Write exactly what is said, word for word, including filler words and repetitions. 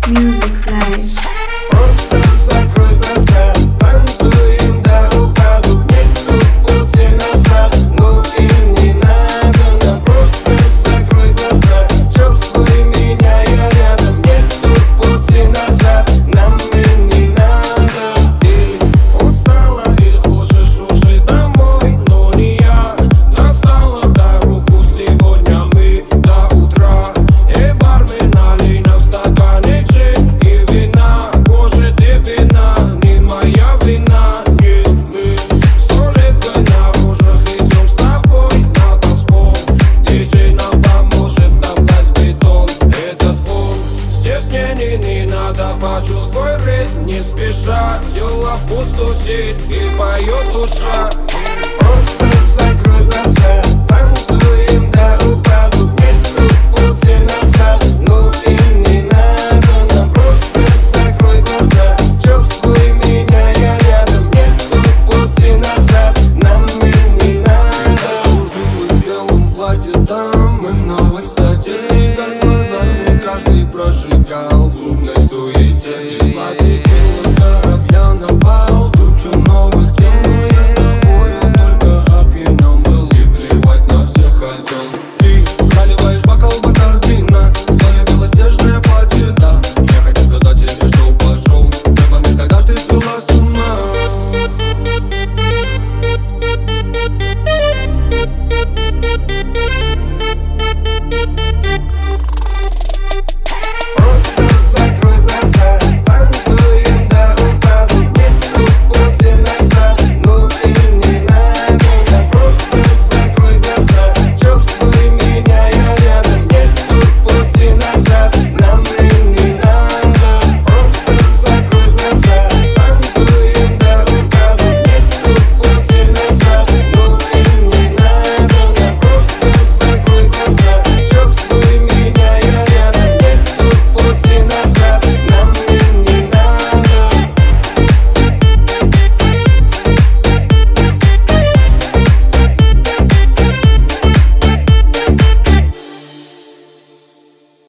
Music Live. Просто закрой глаза, танцуем до упаду. Нету пути назад, ну и не надо нам. Просто закрой глаза, чувствуй меня, я рядом. Нету пути назад, нам и не надо. Ты устала и хочешь уже домой, но не я. Достала до руку, сегодня мы до утра. И бармен налей нам в стакане джин и вина. Боже, ты вина, не моя вина. Нет, мы с улыбкой на рожах идем с тобой на танцпол. Диджей нам поможет топтать бетон, этот пол. Стеснений не надо, почувствуй ритм, не спеша. Тело пустосит и поет душа. Просто закрой глаза, танцуем до упаду. Нету пути назад, ну и не надо нам. Просто закрой глаза, чувствуй меня, я рядом. Нету пути назад, нам и не надо. Кружилась в белом платье там, мы на высоте. Тебя глазами каждый прожигал.